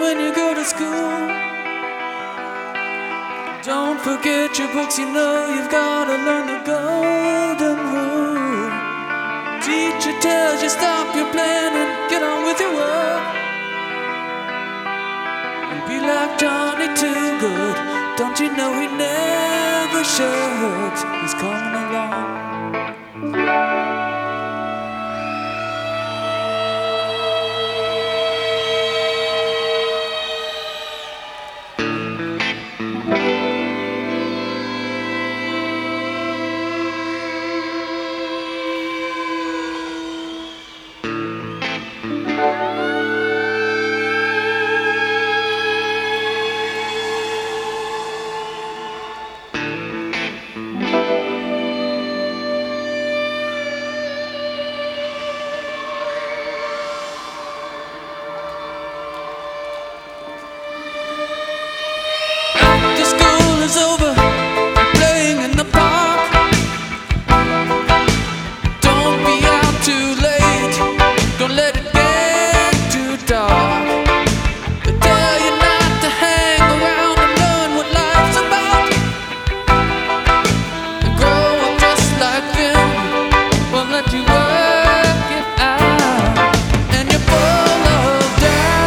when you go to school. Don't forget your books, you know you've gotta learn the golden rule. Teacher tells you stop your playing and get on with your work. And be like Johnny Too Good. Don't you know he never shirks? He's coming along. Is over, playing in the park. Don't be out too late. Don't let it get too dark. They tell you not to hang around and learn what life's about. And grow up just like them. Won't let you work it out. And you're full of doubt.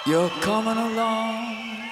You're coming along.